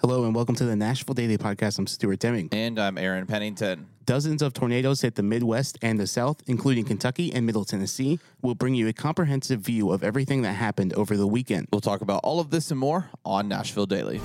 Hello and welcome to the Nashville Daily Podcast. I'm Stuart Deming. And I'm Aaron Pennington. Dozens of tornadoes hit the Midwest and the South, including Kentucky and Middle Tennessee. We'll bring you a comprehensive view of everything that happened over the weekend. We'll talk about all of this and more on Nashville Daily.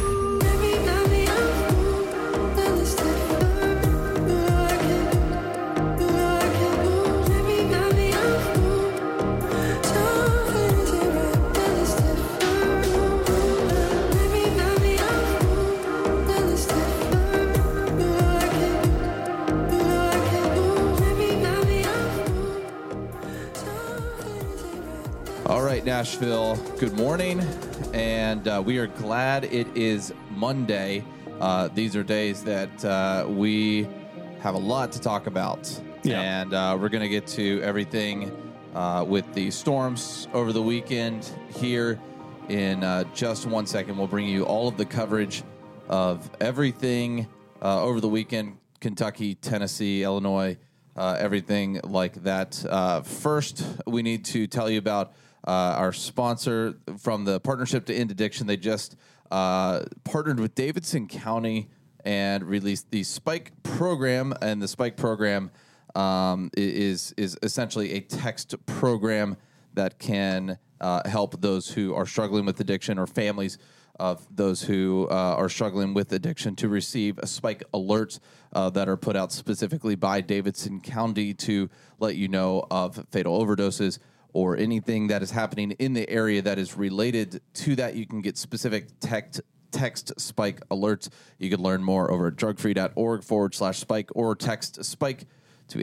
All right, Nashville, good morning, and we are glad it is Monday. These are days that we have a lot to talk about, and we're going to get to everything with the storms over the weekend here in just 1 second. We'll bring you all of the coverage of everything over the weekend, Kentucky, Tennessee, Illinois, everything like that. First, we need to tell you about our sponsor from the Partnership to End Addiction. They just partnered with Davidson County and released the Spike program. And the Spike program is essentially a text program that can help those who are struggling with addiction or families of those who are struggling with addiction to receive Spike alerts that are put out specifically by Davidson County to let you know of fatal overdoses or anything that is happening in the area that is related to that. You can get specific text Spike alerts. You can learn more over at drugfree.org/Spike or text Spike to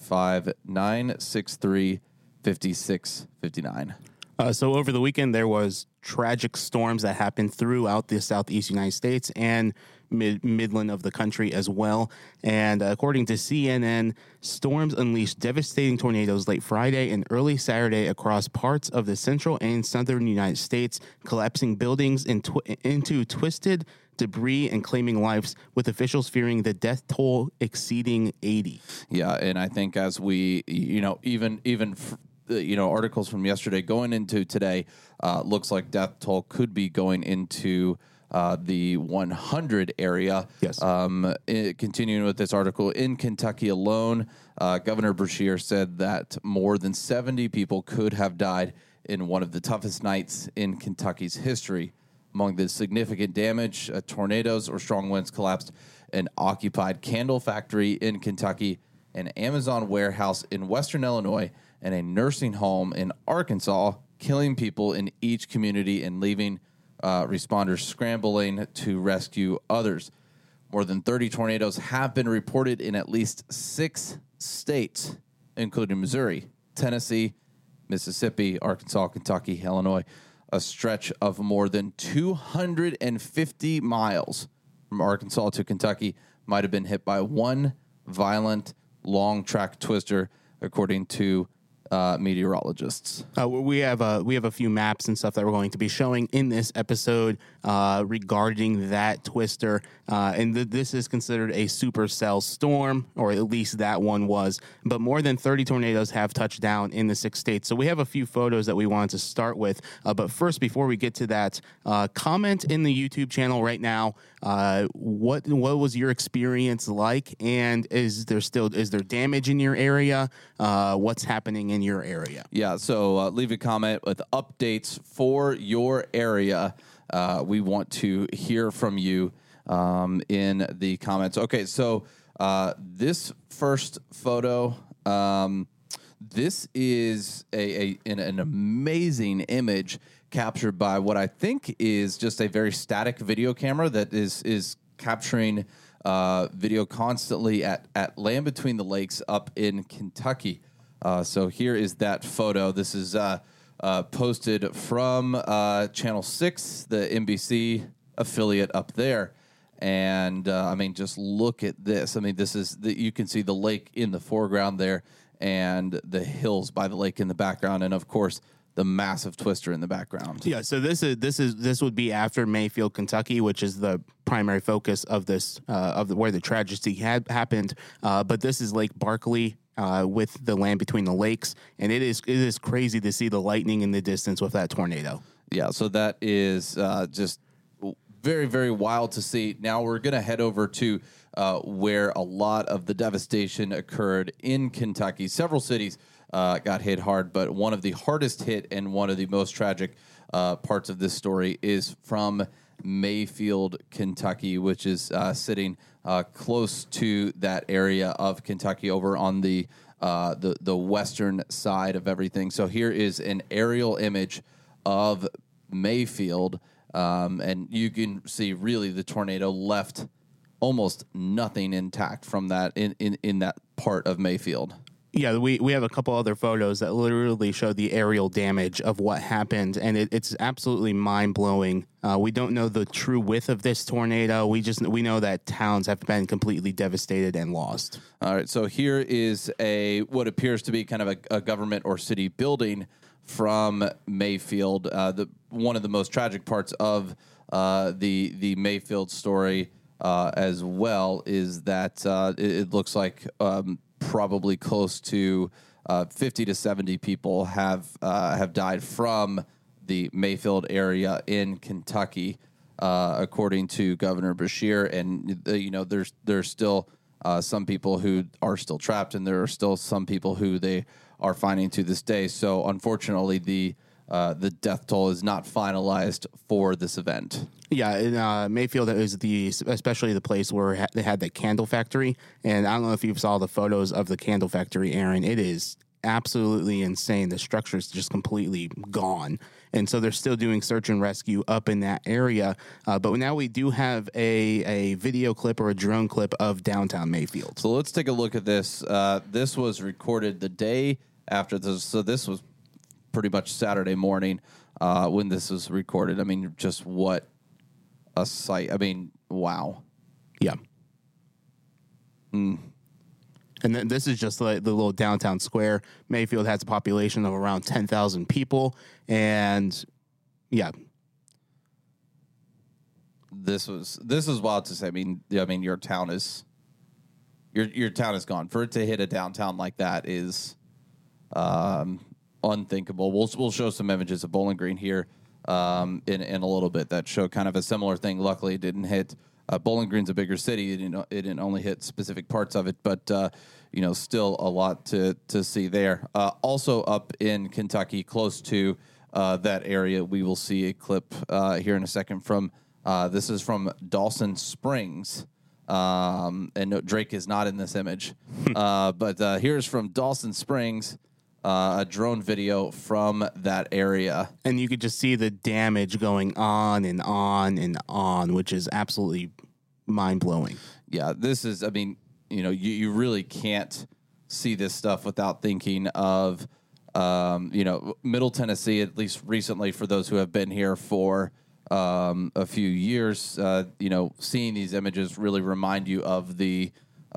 855-963-5659. So over the weekend, there was tragic storms that happened throughout the southeast United States and Midland of the country as well. And according to CNN, storms unleashed devastating tornadoes late Friday and early Saturday across parts of the central and southern United States, collapsing buildings into twisted debris and claiming lives, with officials fearing the death toll exceeding 80. Yeah, and I think as we, even articles from yesterday going into today, looks like death toll could be going into the 100 area. Yes. Continuing with this article, in Kentucky alone, Governor Beshear said that more than 70 people could have died in one of the toughest nights in Kentucky's history. Among the significant damage, tornadoes or strong winds collapsed an occupied candle factory in Kentucky, an Amazon warehouse in western Illinois, and a nursing home in Arkansas, killing people in each community and leaving responders scrambling to rescue others. More than 30 tornadoes have been reported in at least 6 states, including Missouri, Tennessee, Mississippi, Arkansas, Kentucky, Illinois. A stretch of more than 250 miles from Arkansas to Kentucky might have been hit by one violent long track twister, according to meteorologists. We have a few maps and stuff that we're going to be showing in this episode regarding that twister, and this is considered a supercell storm, or at least that one was. But more than 30 tornadoes have touched down in the 6 states. So we have a few photos that we wanted to start with. But first, before we get to that, comment in the YouTube channel right now. What was your experience like, and is there damage in your area? What's happening in your area? Yeah, so leave a comment with updates for your area. We want to hear from you in the comments. Okay, so this first photo, this is an amazing image captured by what I think is just a very static video camera that is capturing video constantly at Land Between the Lakes up in Kentucky. So here is that photo. This is posted from Channel 6, the NBC affiliate up there. And, just look at this. You can see the lake in the foreground there and the hills by the lake in the background. And, of course, the massive twister in the background. Yeah, so this would be after Mayfield, Kentucky, which is the primary focus of this where the tragedy had happened. But this is Lake Barkley with the Land Between the Lakes, and it is crazy to see the lightning in the distance with that tornado. Yeah, so that is just very, very wild to see. Now we're going to head over to where a lot of the devastation occurred in Kentucky. Several cities got hit hard, but one of the hardest hit and one of the most tragic parts of this story is from Mayfield, Kentucky, which is sitting close to that area of Kentucky over on the western side of everything. So here is an aerial image of Mayfield, and you can see really the tornado left almost nothing intact from that in that part of Mayfield. Yeah, we have a couple other photos that literally show the aerial damage of what happened, and it's absolutely mind-blowing. We don't know the true width of this tornado. We know that towns have been completely devastated and lost. All right, so here is what appears to be kind of a government or city building from Mayfield. One of the most tragic parts of the Mayfield story as well is that it looks like probably close to 50 to 70 people have died from the Mayfield area in Kentucky, according to Governor Beshear. And there's still some people who are still trapped, and there are still some people who they are finding to this day. So unfortunately, the death toll is not finalized for this event. Yeah, in Mayfield is especially the place where they had the candle factory, and I don't know if you saw the photos of the candle factory, Aaron. It is absolutely insane. The structure is just completely gone, and so they're still doing search and rescue up in that area. But now we do have a video clip or a drone clip of downtown Mayfield. So let's take a look at this. This was recorded the day after this. So this was pretty much Saturday morning when this was recorded. I mean, just what a sight. I mean, wow. Yeah. And then this is just like the little downtown square. Mayfield has a population of around 10,000 people. And yeah. This is wild to say. I mean, your town is gone. For it to hit a downtown like that is unthinkable. We'll show some images of Bowling Green here in a little bit that show kind of a similar thing. Luckily, it didn't hit. Bowling Green's a bigger city. It didn't only hit specific parts of it, but still a lot to see there. Also up in Kentucky, close to that area, we will see a clip here in a second from. This is from Dawson Springs. And no, Drake is not in this image, but here's from Dawson Springs. A drone video from that area. And you could just see the damage going on and on and on, which is absolutely mind-blowing. Yeah, this is, I mean, you really can't see this stuff without thinking of, Middle Tennessee, at least recently, for those who have been here for a few years, seeing these images really remind you of the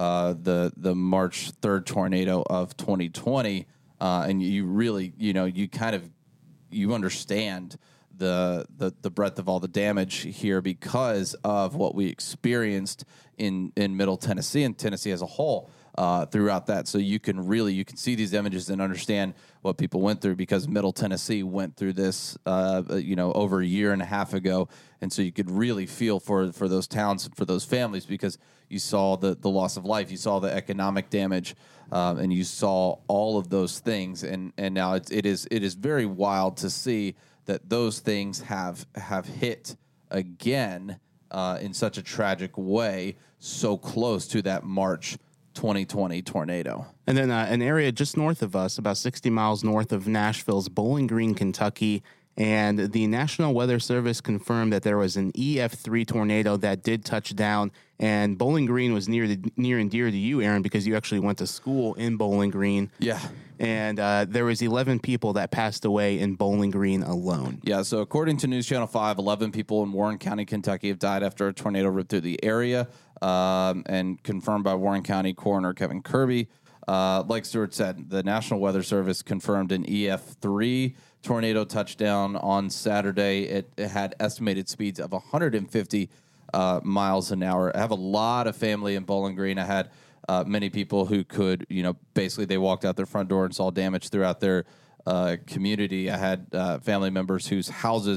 March 3rd tornado of 2020. And you really, you understand the breadth of all the damage here because of what we experienced in Middle Tennessee and Tennessee as a whole throughout that. So you can see these images and understand what people went through because Middle Tennessee went through this, over a year and a half ago. And so you could really feel for those towns and for those families because you saw the loss of life, you saw the economic damage, and you saw all of those things. And now it is very wild to see that those things have hit again in such a tragic way, so close to that March 2020 tornado. And then an area just north of us, about 60 miles north of Nashville's Bowling Green, Kentucky. And the National Weather Service confirmed that there was an EF3 tornado that did touch down. And Bowling Green was near and dear to you, Aaron, because you actually went to school in Bowling Green. Yeah. And there was 11 people that passed away in Bowling Green alone. Yeah, so according to News Channel 5, 11 people in Warren County, Kentucky have died after a tornado ripped through the area, and confirmed by Warren County Coroner Kevin Kirby. Like Stuart said, the National Weather Service confirmed an EF3 tornado touchdown on Saturday. It had estimated speeds of 150 miles an hour. I have a lot of family in Bowling Green. I had many people who could, basically they walked out their front door and saw damage throughout their community. I had family members whose houses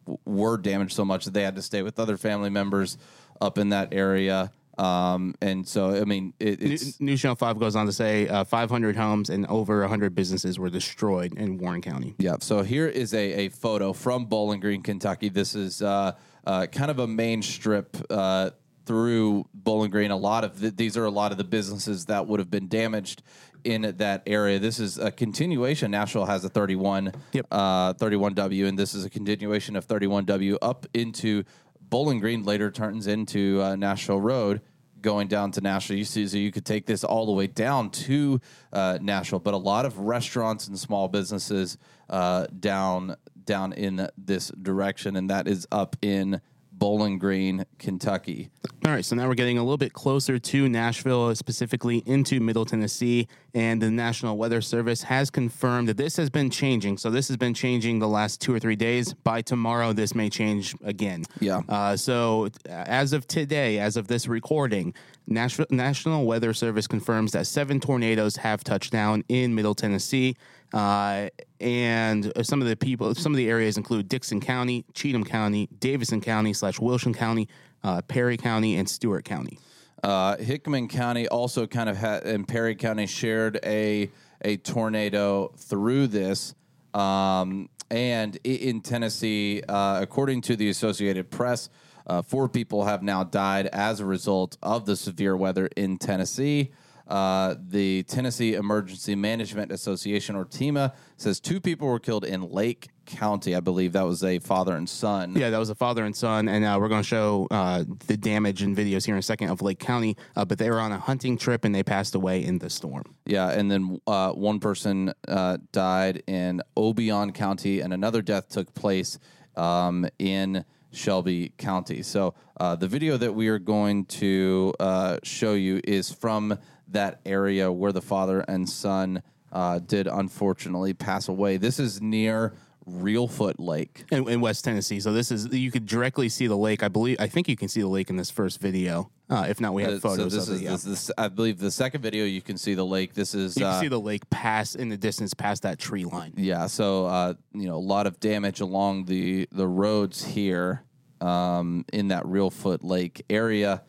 were damaged so much that they had to stay with other family members up in that area. And so, I mean, it's News Channel 5 goes on to say 500 homes and over 100 businesses were destroyed in Warren County. Yeah. So here is a photo from Bowling Green, Kentucky. This is kind of a main strip through Bowling Green. These are a lot of the businesses that would have been damaged in that area. This is a continuation. Nashville has a 31, 31W, and this is a continuation of 31W up into Bowling Green. Later turns into Nashville Road, going down to Nashville. You see, so you could take this all the way down to Nashville, but a lot of restaurants and small businesses down in this direction, and that is up in Bowling Green, Kentucky. All right, so now we're getting a little bit closer to Nashville, specifically into Middle Tennessee, and the National Weather Service has confirmed that this has been changing. So this has been changing the last 2 or 3 days. By tomorrow, this may change again. Yeah. So as of today, as of this recording, National Weather Service confirms that 7 tornadoes have touched down in Middle Tennessee. And some of the areas include Dixon County, Cheatham County, Davidson County / Wilson County, Perry County, and Stewart County. Hickman County also kind of and Perry County shared a tornado through this. And in Tennessee, according to the Associated Press, 4 people have now died as a result of the severe weather in Tennessee. The Tennessee Emergency Management Association, or TEMA, says 2 people were killed in Lake County. I believe that was a father and son. Yeah, that was a father and son, and we're going to show the damage in videos here in a second of Lake County, but they were on a hunting trip, and they passed away in the storm. Yeah, and then one person died in Obion County, and another death took place in Shelby County. So the video that we are going to show you is from that area where the father and son did unfortunately pass away. This is near Reelfoot Lake in West Tennessee. So you could directly see the lake. I think you can see the lake in this first video. If not, we have photos of it. This, I believe the second video you can see the lake. You can see the lake pass in the distance past that tree line. Yeah. So a lot of damage along the roads here in that Reelfoot Lake area.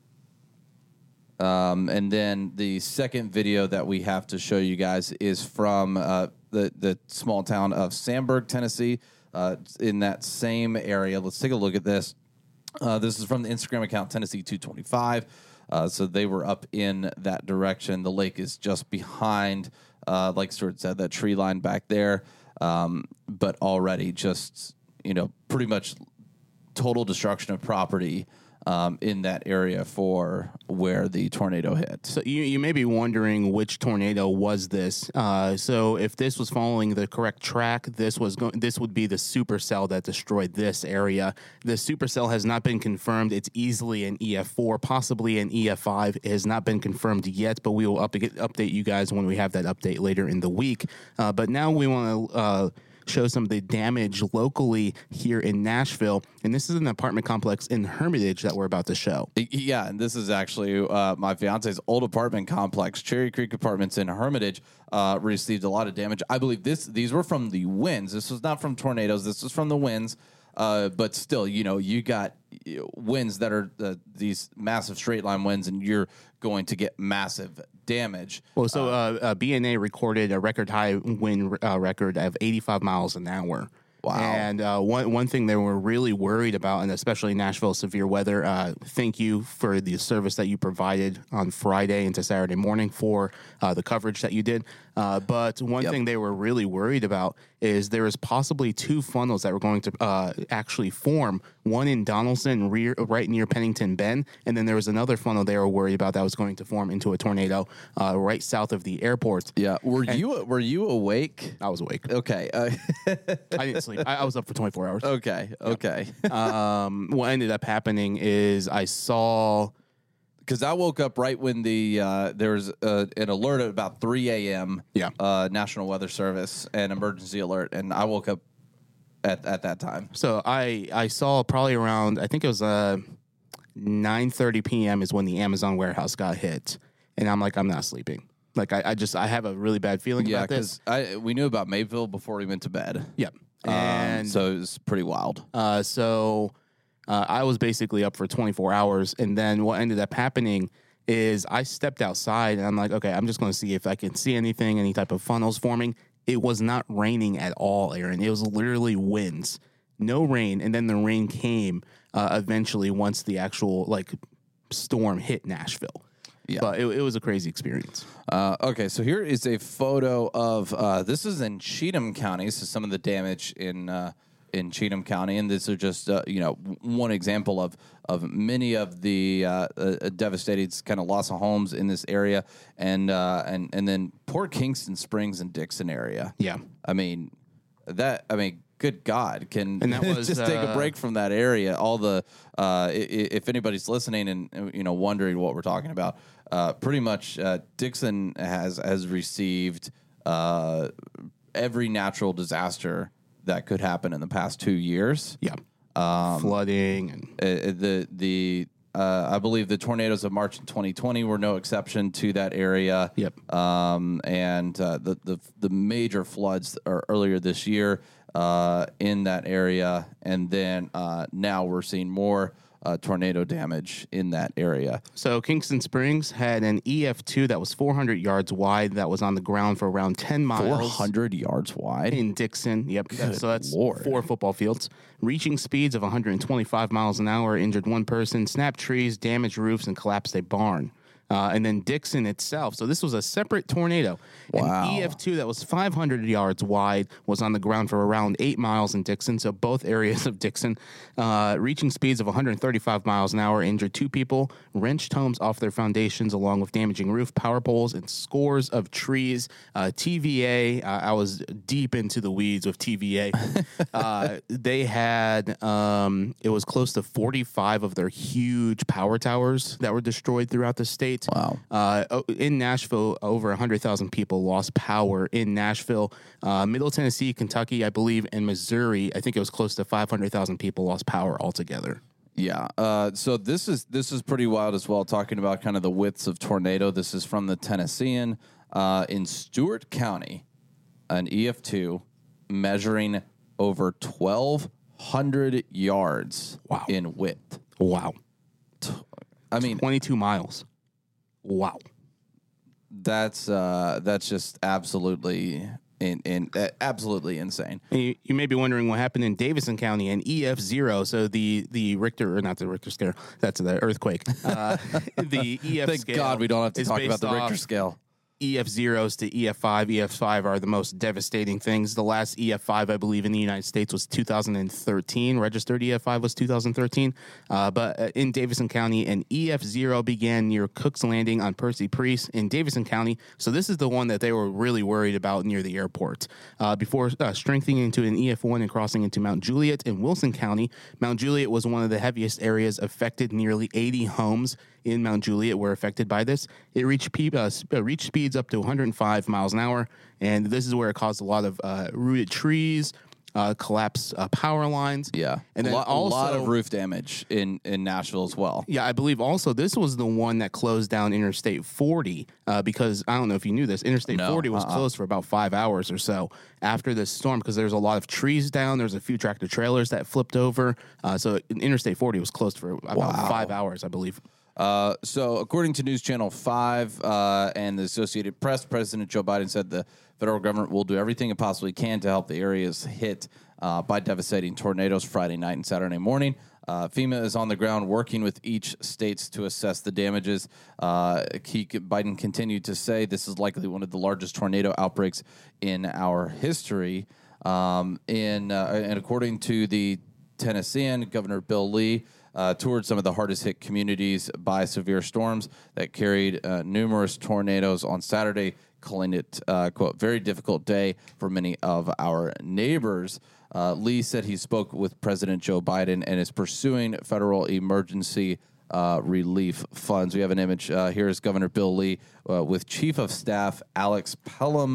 And then the second video that we have to show you guys is from the small town of Sandburg, Tennessee, in that same area. Let's take a look at this. This is from the Instagram account Tennessee 225. So they were up in that direction. The lake is just behind, like Stuart said, that tree line back there. But already just, pretty much total destruction of property in that area for where the tornado hit. So you may be wondering which tornado was this. So if this was following the correct track, this would be the supercell that destroyed this area. The supercell has not been confirmed. It's easily an EF4, possibly an EF5. It has not been confirmed yet, but we will update you guys when we have that update later in the week. But now we want to show some of the damage locally here in Nashville, and this is an apartment complex in Hermitage that we're about to show. Yeah, and this is actually my fiance's old apartment complex, Cherry Creek Apartments in Hermitage, received a lot of damage. I believe these were from the winds. This was not from tornadoes. This was from the winds. But still, you got winds that are these massive straight line winds, and you're going to get massive damage. Well, so BNA recorded a record high wind record of 85 miles an hour. Wow. And one thing they were really worried about, and especially Nashville severe weather, thank you for the service that you provided on Friday into Saturday morning for the coverage that you did. But one thing they were really worried about is there is possibly 2 funnels that were going to actually form, one in Donaldson, right near Pennington Bend, and then there was another funnel they were worried about that was going to form into a tornado right south of the airport. Yeah. Were you awake? I was awake. Okay. I didn't sleep. I was up for 24 hours. Okay. What ended up happening is I saw... Because I woke up right when there was an alert at about 3 a.m. Yeah. National Weather Service, an emergency alert, and I woke up at that time. So I saw probably around, I think it was 9:30 p.m. is when the Amazon warehouse got hit, and I'm like, I'm not sleeping. Like I have a really bad feeling about this. Yeah, because we knew about Mayville before we went to bed. Yeah. And so it was pretty wild. I was basically up for 24 hours. And then what ended up happening is I stepped outside and I'm like, okay, I'm just going to see if I can see anything, any type of funnels forming. It was not raining at all, Aaron. It was literally winds, no rain. And then the rain came eventually once the actual storm hit Nashville. Yeah. But it was a crazy experience. Okay, so here is a photo of this is in Cheatham County. So some of the damage in Cheatham County, and these are just one example of many of the devastated kind of loss of homes in this area, and then poor Kingston Springs and Dixon area. Yeah, good God, can and that was, just take a break from that area. All the if anybody's listening and wondering what we're talking about, pretty much Dixon has received every natural disaster that could happen in the past 2 years. Yeah, flooding and I believe the tornadoes of March in 2020 were no exception to that area. Yep. And the major floods earlier this year in that area, and then now we're seeing more tornado damage in that area. So Kingston Springs had an EF2 that was 400 yards wide that was on the ground for around 10 miles. 400 yards wide? In Dixon, yep. So that's Lord. 4 football fields. Reaching speeds of 125 miles an hour, injured one person, snapped trees, damaged roofs, and collapsed a barn. And then Dixon itself. So this was a separate tornado. Wow. An EF2 that was 500 yards wide was on the ground for around 8 miles in Dixon. So both areas of Dixon, reaching speeds of 135 miles an hour, injured 2 people, wrenched homes off their foundations, along with damaging roof, power poles, and scores of trees. TVA, I was deep into the weeds with TVA. They had, it was close to 45 of their huge power towers that were destroyed throughout the state. Wow. In Nashville, over 100,000 people lost power in Nashville. Middle Tennessee, Kentucky, I believe, and Missouri, I think it was close to 500,000 people lost power altogether. Yeah. So this is pretty wild as well, talking about kind of the widths of tornado. This is from the Tennessean. In Stewart County, an EF2 measuring over 1,200 yards in width. Wow. 22 miles. Wow. That's just absolutely absolutely insane. And you may be wondering what happened in Davison County, an EF0. So the Richter, or not the Richter scale, that's the earthquake. The EF Thank scale. God we don't have to talk about the Richter scale. EF0s to EF5. EF5 are the most devastating things. The last EF5, I believe, in the United States was 2013. Registered EF5 was 2013. But in Davison County, an EF0 began near Cook's Landing on Percy Priest in Davison County. So this is the one that they were really worried about near the airport. Before strengthening into an EF1 and crossing into Mount Juliet in Wilson County. Mount Juliet was one of the heaviest areas affected. Nearly 80 homes in Mount Juliet were affected by this. It reached speeds up to 105 miles an hour, and this is where it caused a lot of rooted trees, collapsed power lines. Yeah, and then a lot of roof damage in Nashville as well. Yeah, I believe also this was the one that closed down Interstate 40 because I don't know if you knew this. Interstate 40 was closed for about 5 hours or so after this storm because there's a lot of trees down. There's a few tractor trailers that flipped over. So Interstate 40 was closed for about 5 hours, I believe. So according to News Channel 5 and the Associated Press, President Joe Biden said the federal government will do everything it possibly can to help the areas hit by devastating tornadoes Friday night and Saturday morning. FEMA is on the ground working with each states to assess the damages. Biden continued to say this is likely one of the largest tornado outbreaks in our history. And according to the Tennessean, Governor Bill Lee toured some of the hardest hit communities by severe storms that carried numerous tornadoes on Saturday, calling it, quote, very difficult day for many of our neighbors. Lee said he spoke with President Joe Biden and is pursuing federal emergency relief funds. We have an image. Here is Governor Bill Lee with Chief of Staff Alex Pelham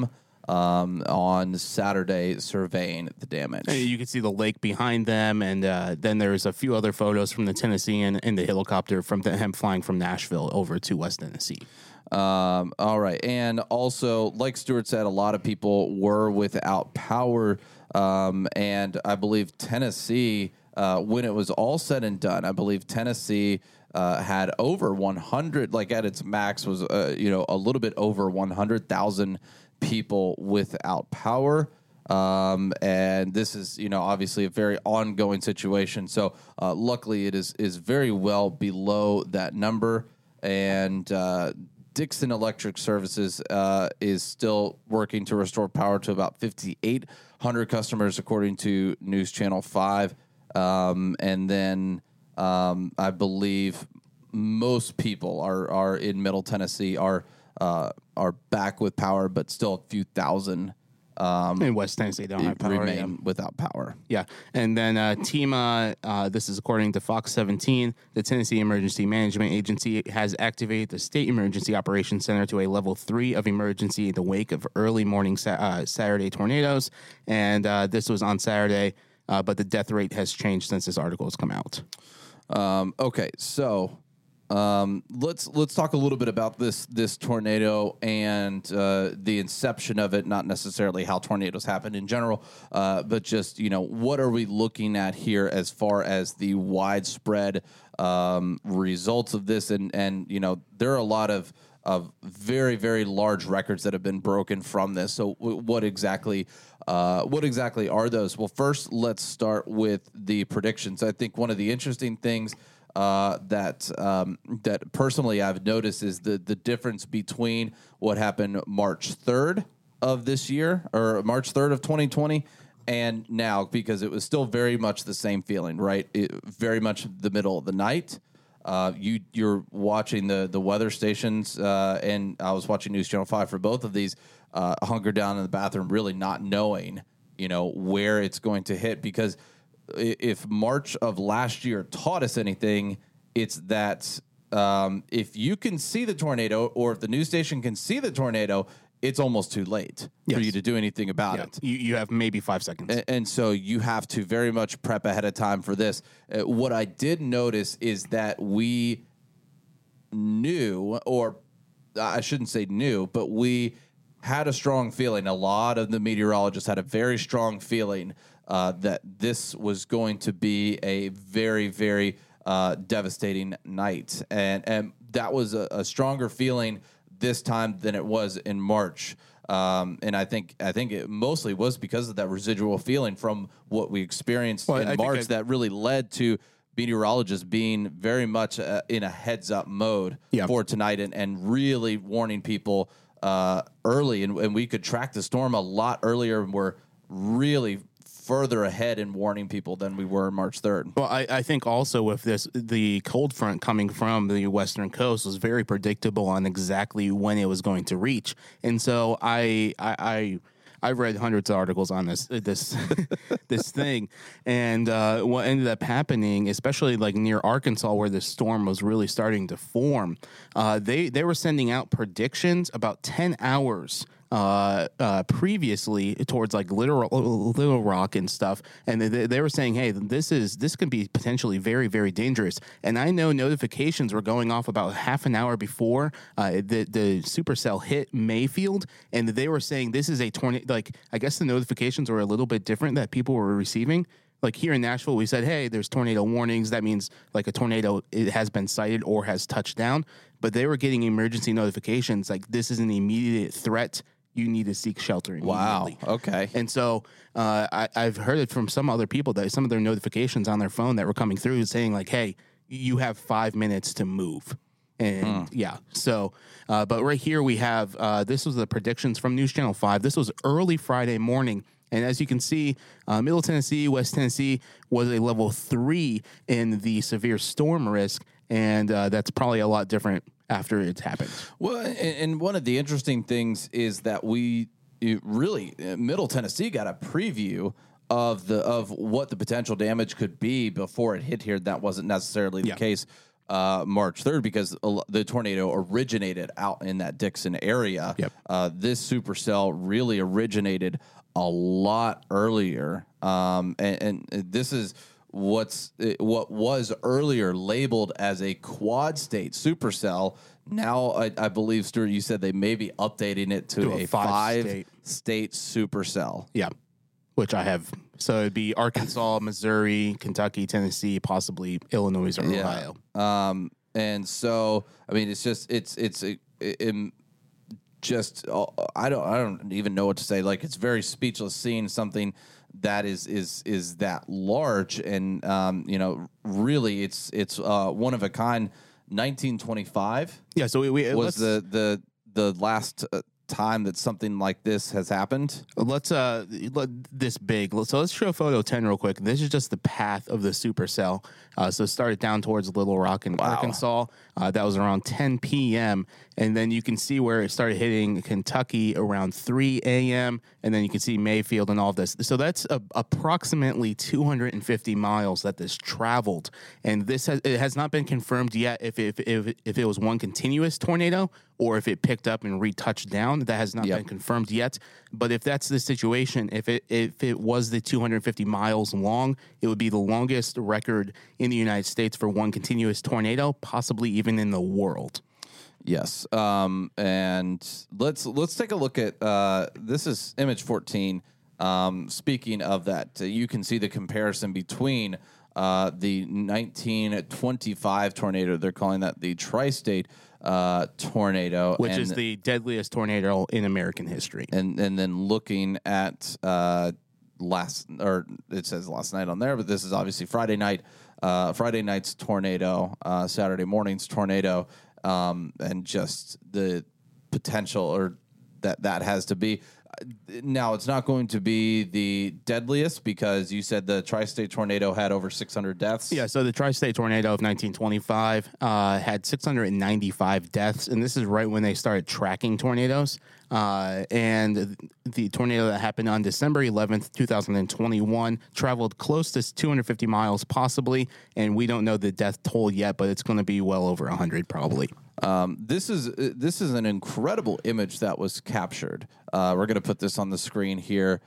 on Saturday surveying the damage. You can see the lake behind them, and then there's a few other photos from the Tennessean in the helicopter from him flying from Nashville over to West Tennessee. All right. And also, like Stuart said, a lot of people were without power. And I believe Tennessee, when it was all said and done, I believe Tennessee had over 100, like at its max was, a little bit over 100,000 people without power. And this is, obviously a very ongoing situation. So luckily it is very well below that number. And Dixon Electric Services is still working to restore power to about 5,800 customers, according to News Channel 5. And then I believe most people are in Middle Tennessee are back with power, but still a few thousand. In West Tennessee, don't have power. Remain without power. Yeah. And then TEMA, this is according to Fox 17, the Tennessee Emergency Management Agency has activated the State Emergency Operations Center to a level 3 of emergency in the wake of early morning Saturday tornadoes. And this was on Saturday, but the death rate has changed since this article has come out. Okay, so let's talk a little bit about this tornado and the inception of it, not necessarily how tornadoes happen in general, but just, what are we looking at here as far as the widespread results of this? And there are a lot of very, very large records that have been broken from this. So what exactly are those? Well, first, let's start with the predictions. I think one of the interesting things that personally I've noticed is the difference between what happened March 3rd of this year, or March 3rd of 2020, and now, because it was still very much the same feeling, right? Very much the middle of the night. You're watching the weather stations, and I was watching News Channel 5 for both of these, hunkered down in the bathroom, really not knowing, where it's going to hit, because if March of last year taught us anything, it's that if you can see the tornado, or if the news station can see the tornado, it's almost too late for you to do anything about it. You have maybe 5 seconds. And so you have to very much prep ahead of time for this. What I did notice is that we knew, or I shouldn't say knew, but we had a strong feeling. A lot of the meteorologists had a very strong feeling that this was going to be a very, very devastating night. And that was a stronger feeling this time than it was in March. And I think it mostly was because of that residual feeling from what we experienced in March that really led to meteorologists being very much in a heads-up mode for tonight, and really warning people early. And we could track the storm a lot earlier, and we're really further ahead in warning people than we were March 3rd. Well, I think also with this, the cold front coming from the western coast was very predictable on exactly when it was going to reach. And so I read hundreds of articles on this this thing, and what ended up happening, especially like near Arkansas where the storm was really starting to form, they were sending out predictions about 10 hours previously towards like Little Rock and stuff, and they were saying, hey, this can be potentially very, very dangerous. And I know notifications were going off about half an hour before the supercell hit Mayfield, and they were saying this is a tornado. Like, I guess the notifications were a little bit different that people were receiving. Like here in Nashville, we said, hey, there's tornado warnings. That means like a tornado has been sighted or has touched down. But they were getting emergency notifications like this is an immediate threat. You need to seek shelter immediately. Wow. Okay. And so I've heard it from some other people that some of their notifications on their phone that were coming through saying like, hey, you have 5 minutes to move. And so, but right here we have, this was the predictions from News Channel 5. This was early Friday morning. And as you can see, Middle Tennessee, West Tennessee was a level 3 in the severe storm risk. And that's probably a lot different after it's happened. Well, and one of the interesting things is that Middle Tennessee got a preview of what the potential damage could be before it hit here. That wasn't necessarily the case March 3rd because the tornado originated out in that Dixon area. Yep. This supercell really originated a lot earlier, and this is what was earlier labeled as a quad state supercell. Now, I believe, Stuart, you said they may be updating it to a five state supercell. Yeah, which I have. So it'd be Arkansas, Missouri, Kentucky, Tennessee, possibly Illinois or Ohio. And so, I mean, it's just I don't even know what to say. Like, it's very speechless seeing something that is that large, and really, it's one of a kind. 1925. Yeah, so we was the last time that something like this has happened. Let's this big. So let's show photo 10 real quick. This is just the path of the supercell. So it started down towards Little Rock in Arkansas. That was around 10 p.m. And then you can see where it started hitting Kentucky around 3 a.m. And then you can see Mayfield and all of this. So that's approximately 250 miles that this traveled. And it has not been confirmed yet if it was one continuous tornado or if it picked up and retouched down. That has not been confirmed yet. But if that's the situation, if it was the 250 miles long, it would be the longest record in the United States for one continuous tornado, possibly even in the world. Yes. And let's take a look at this is image 14. Speaking of that, you can see the comparison between the 1925 tornado. They're calling that the tri-state tornado, which is the deadliest tornado in American history. And then looking at it says last night on there, but this is obviously Friday night. Friday night's tornado, Saturday morning's tornado, and just the potential or that has to be. Now, it's not going to be the deadliest because you said the tri-state tornado had over 600 deaths. Yeah, so the tri-state tornado of 1925 had 695 deaths, and this is right when they started tracking tornadoes. And the tornado that happened on December 11th, 2021, traveled close to 250 miles possibly, and we don't know the death toll yet, but it's going to be well over 100 probably. This is an incredible image that was captured. We're going to put this on the screen here,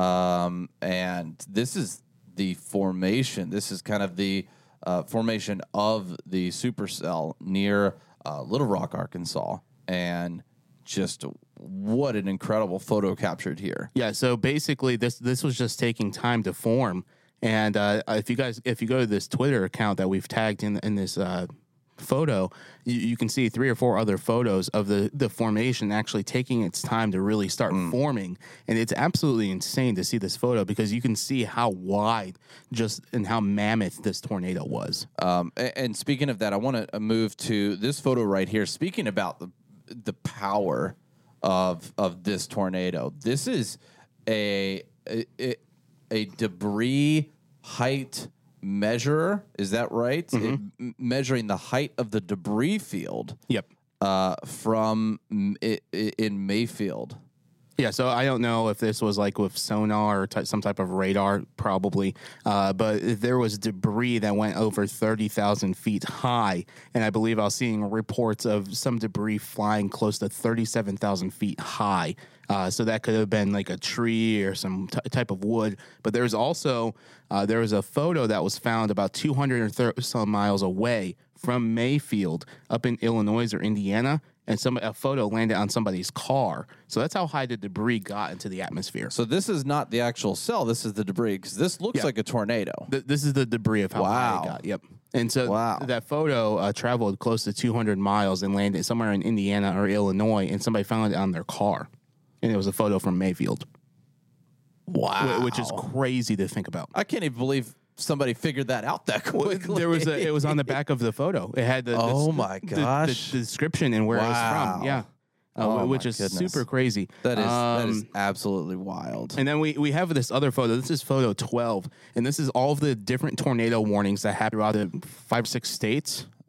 and this is the formation. This is kind of the formation of the supercell near Little Rock, Arkansas, and just what an incredible photo captured here. Yeah, so basically this was just taking time to form, and if you go to this Twitter account that we've tagged in this photo, you can see 3 or 4 other photos of the formation actually taking its time to really start forming, and it's absolutely insane to see this photo because you can see how wide and how mammoth this tornado was. And speaking of that, I want to move to this photo right here. Speaking about the power of this tornado, this is a debris height measurer, is that right? Mm-hmm. Measuring the height of the debris field. Yep. From in Mayfield. Yeah, so I don't know if this was like with sonar or some type of radar, probably, but there was debris that went over 30,000 feet high, and I believe I was seeing reports of some debris flying close to 37,000 feet high. So that could have been like a tree or some type of wood. But there's also there was a photo that was found about 200 or some miles away from Mayfield up in Illinois or Indiana, and a photo landed on somebody's car. So that's how high the debris got into the atmosphere. So this is not the actual cell. This is the debris, because this looks like a tornado. This is the debris of how high it got. Yep. And so that photo traveled close to 200 miles and landed somewhere in Indiana or Illinois, and somebody found it on their car. And it was a photo from Mayfield. Wow. Which is crazy to think about. I can't even believe somebody figured that out that quickly. It was on the back of the photo. It had the description and where it was from. Yeah. Which is super crazy. That is absolutely wild. And then we have this other photo. This is photo 12, and this is all of the different tornado warnings that happened throughout the 5 or 6 states.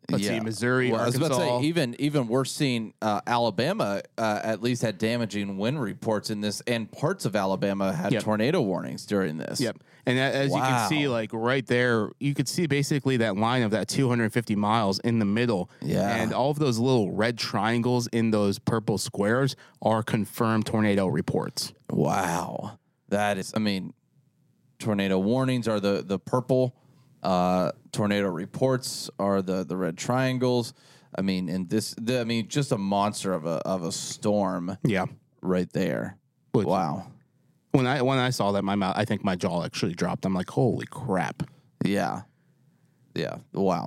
Let's see, Missouri, well, Arkansas. I was about to say, even we're seeing Alabama at least had damaging wind reports in this, and parts of Alabama had tornado warnings during this. Yep. And as you can see, like right there, you could see basically that line of that 250 miles in the middle. Yeah. And all of those little red triangles in those purple squares are confirmed tornado reports. Wow. That is, I mean, tornado warnings are the purple. Tornado reports are the red triangles. I mean, and just a monster of a storm. Yeah. Right there. Wow. When I saw that, I think my jaw actually dropped. I'm like, holy crap. Yeah. Wow.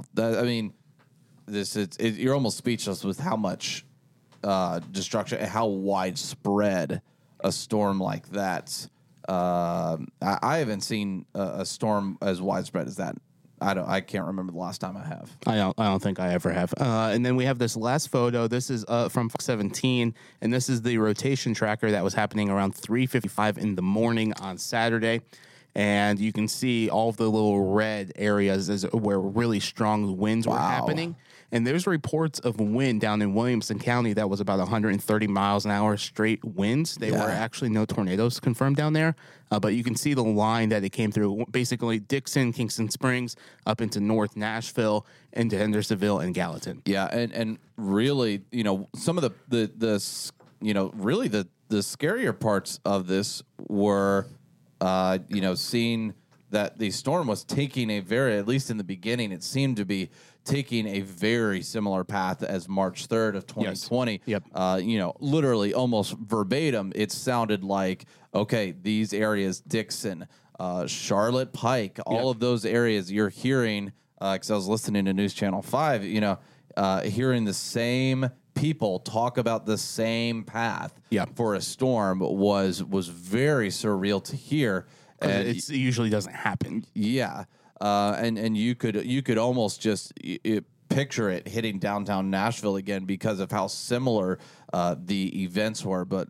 You're almost speechless with how much destruction and how widespread a storm like that. I haven't seen a storm as widespread as that. I can't remember the last time I have. I don't think I ever have. And then we have this last photo. This is from Fox 17, and this is the rotation tracker that was happening around 3:55 in the morning on Saturday. And you can see all of the little red areas where really strong winds were happening. And there's reports of wind down in Williamson County that was about 130 miles an hour straight winds. There were actually no tornadoes confirmed down there. But you can see the line that it came through, basically Dixon, Kingston Springs, up into North Nashville, into Hendersonville and Gallatin. Yeah, and really, some of the scarier parts of this were, seeing that the storm was taking at least in the beginning, it seemed to be taking a very similar path as March 3rd of 2020. Yes. Yep. Literally almost verbatim, it sounded like, okay, these areas, Dixon, Charlotte Pike, all of those areas you're hearing, because I was listening to News Channel 5, hearing the same people talk about the same path for a storm was very surreal to hear. And it usually doesn't happen. Yeah. And you could almost just picture it hitting downtown Nashville again because of how similar the events were. But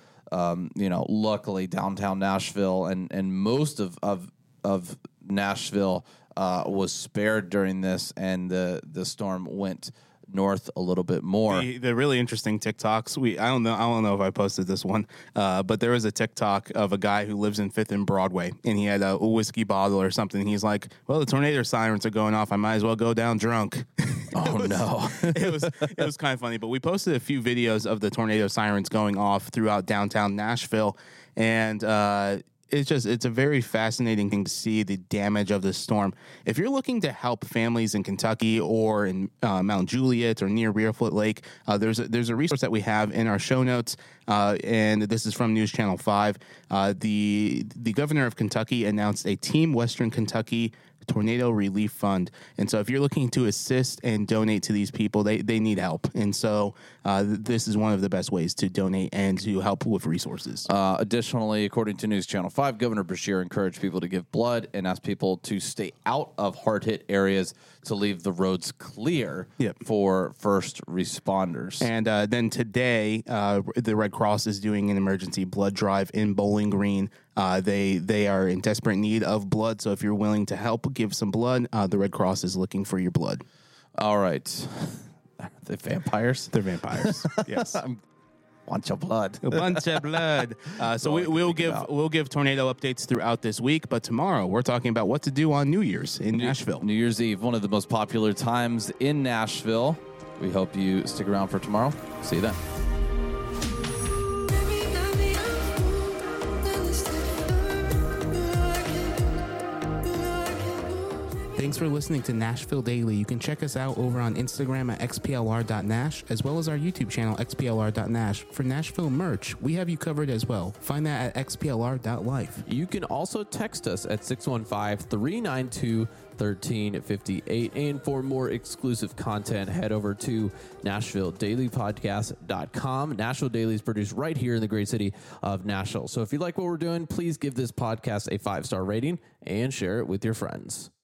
luckily downtown Nashville and most of Nashville was spared during this, and the storm went north a little bit more. The really interesting TikToks. I don't know if I posted this one, but there was a TikTok of a guy who lives in 5th and Broadway, and he had a whiskey bottle or something. He's like, "Well, the tornado sirens are going off. I might as well go down drunk." No! It was kind of funny. But we posted a few videos of the tornado sirens going off throughout downtown Nashville, and it's a very fascinating thing to see the damage of the storm. If you're looking to help families in Kentucky or in Mount Juliet or near Rearfoot Lake, there's a resource that we have in our show notes, and this is from News Channel 5. The governor of Kentucky announced a Team Western Kentucky Tornado Relief Fund. And so if you're looking to assist and donate to these people, they need help. And so this is one of the best ways to donate and to help with resources. Additionally, according to News Channel 5, Governor Beshear encouraged people to give blood and asked people to stay out of hard-hit areas to leave the roads clear for first responders. And then today, the Red Cross is doing an emergency blood drive in Bowling Green. They are in desperate need of blood, so if you're willing to help give some blood, the Red Cross is looking for your blood. All right. The vampires? They're vampires. Yes. Want your blood. A bunch of blood. So we'll give tornado updates throughout this week, but tomorrow we're talking about what to do on New Year's in Nashville. New Year's Eve, one of the most popular times in Nashville. We hope you stick around for tomorrow. See you then. Thanks for listening to Nashville Daily. You can check us out over on Instagram at xplr.nash, as well as our YouTube channel, xplr.nash. For Nashville merch, we have you covered as well. Find that at xplr.life. You can also text us at 615-392-1358. And for more exclusive content, head over to NashvilleDailyPodcast.com. Nashville Daily is produced right here in the great city of Nashville. So if you like what we're doing, please give this podcast a 5-star rating and share it with your friends.